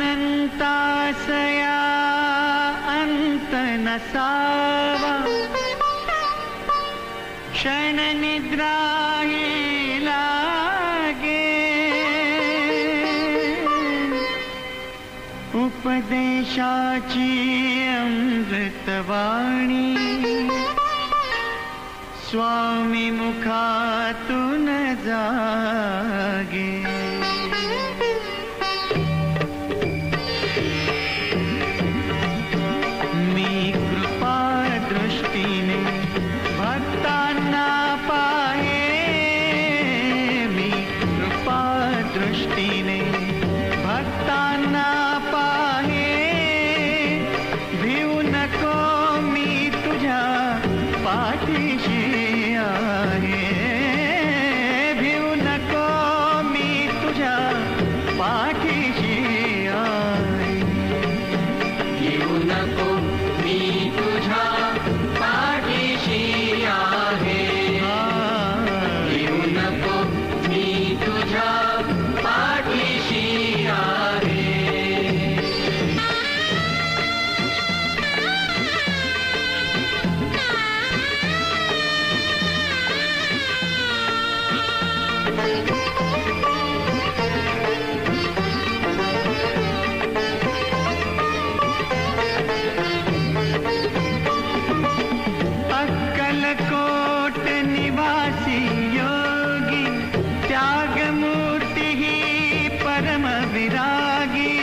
अनंतासया अंत नसावा, क्षण निद्रा ही लागे, उपदेशाची अमृतवाणी स्वामी मुखातून जागे. मी कृपा दृष्टीने भक्तांना पाहे, मी कृपा दृष्टीने भक्तांना पाहे. भिवू नको मी तुझ्या पाठीशी आहे, भिवू नको मी तुझ्या पाठीशी आहे. भिवू नको मी तुझ्या पाठीशी आहे, भिवू नको मी तुझ्या पाठीशी आहे. अक्कलकोट निवासी योगी, त्यागमूर्ती ही परम विरागी.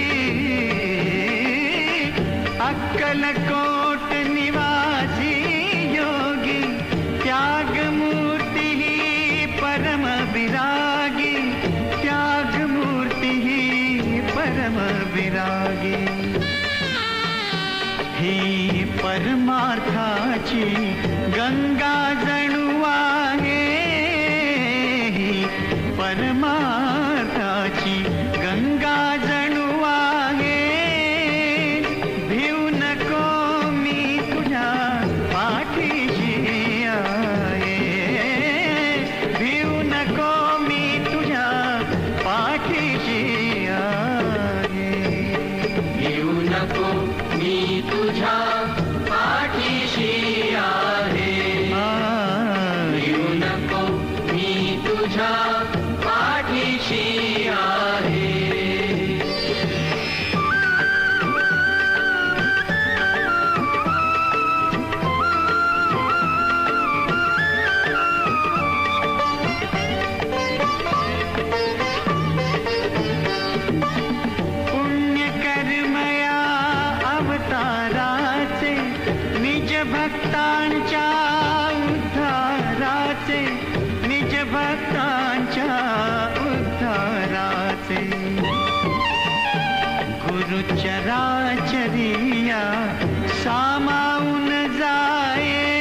अक्कलकोट निवासी योगी, त्यागमूर्ती ही परम विरागी, त्यागमूर्ती ही परम विरागी. ही परमार्थाची गंगा जणू आहे, ही परमार्थाची गंगा जणू आहे. भिवू नको मी तुझ्या पाठीशी आहे, भिवू नको मी तुझ्या पाठीशी आहे. भिवू नको मी तुझ्या पाठीशी आहे, भिवू नको मी तुझ्या पाठीशी आहे. पुण्यकर्मया अवताराचे, निज भक्तांच्या उद्धाराचे, निज भक्तांच्या उद्धाराचे. गुरुचराचरिया सामावून जाये,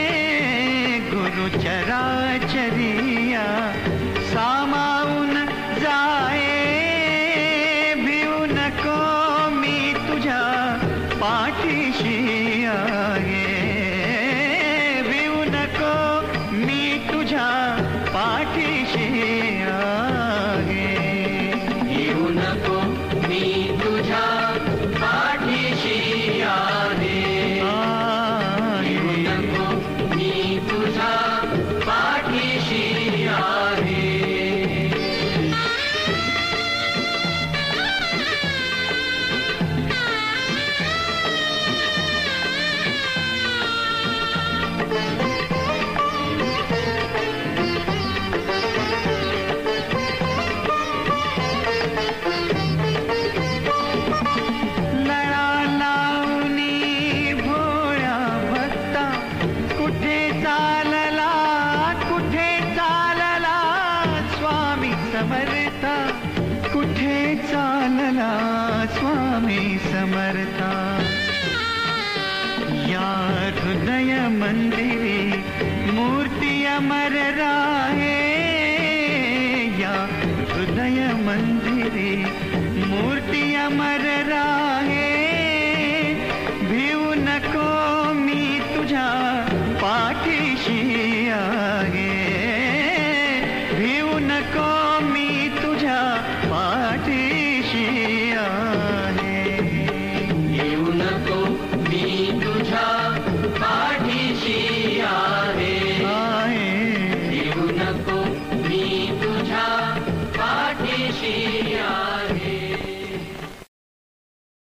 गुरुचराचरिया सामावून जाये. भिवू नको मी तुझ्या पाठीशी आहे, भिवू नको मी तुझ्या पाठीशी आहे. भिवू नको मी तुझ्या पाठीशी आहे, भिवू नको मी तुझ्या पाठीशी आहे. लळा लावणी भोळा भक्ता, कुठे चालला कुठे चालला स्वामी समर्था, कुठे चालला स्वामी समर्था. या हृदय मंदिरी मूर्ती अमर राहे, या हृदय मंदिरी मूर्ती अमर राहे. भिवू नको मी तुझ्या पाठीशी आहे, भिवू नको